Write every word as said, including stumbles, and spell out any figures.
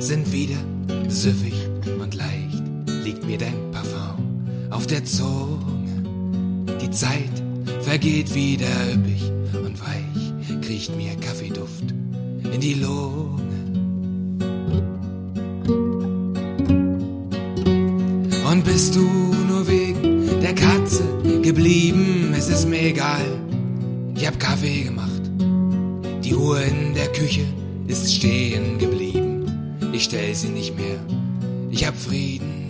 sind wieder süffig und leicht, liegt mir dein Parfum auf der Zunge. Die Zeit vergeht wieder üppig und weich, kriecht mir Kaffeeduft in die Lunge. Und bist du nur wegen der Katze geblieben, es ist mir egal, ich hab Kaffee gemacht. Die Uhr in der Küche ist stehen geblieben, ich stell sie nicht mehr, ich hab Frieden.